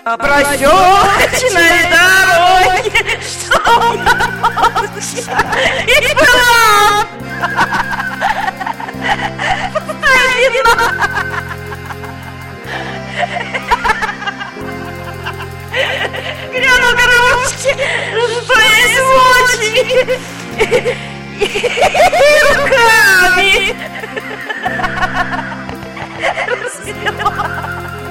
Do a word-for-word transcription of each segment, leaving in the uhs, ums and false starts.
по проселочной дороге, что я молча и была одна. Гряну коробочки, что есть мочи, и руками распила.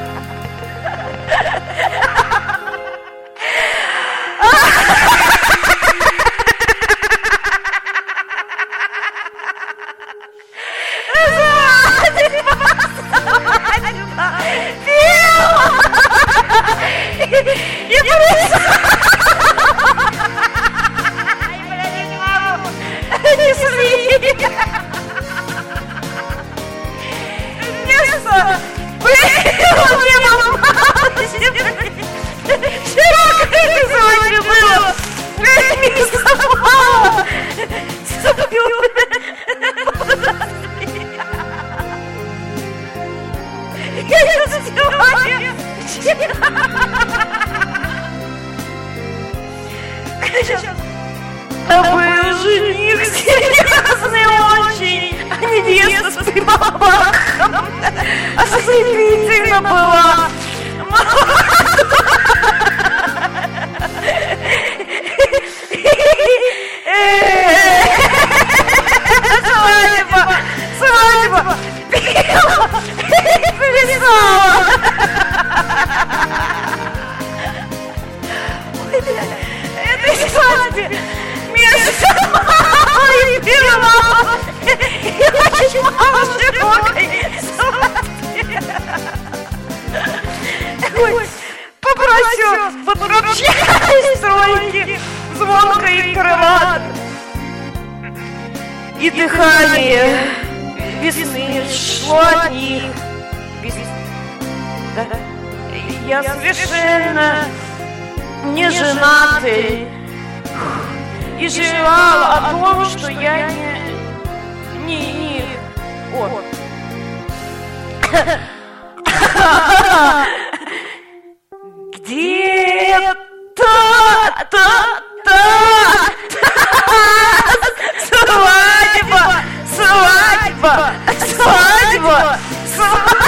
А был жених серьезный очень, а невеста с прибабахом ослепительно была. Свадьба, свадьба, пела и плясала. Этой свадьбе между мамой и пирогом и очень мало широкой свадьбе. Ой, попросил, попрощай стройки, звонко и кроват. И дыхание весны шло от них. Да, я совершенно не женатый и желал о том, что я не не не он. Где-то та та свадьба, свадьба, свадьба, свадьба.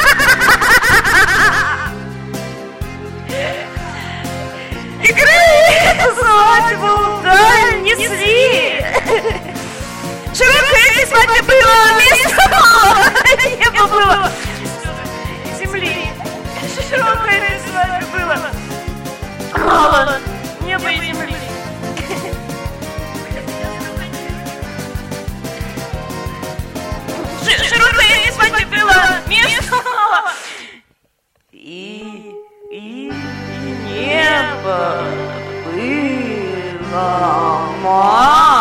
Свадьбу даль несли. Широкая свадьба была, места мало, небо было земли. Широкая свадьба была, мало неба и земли. Широкая свадьба была, места мало. И, и, и небо было мало.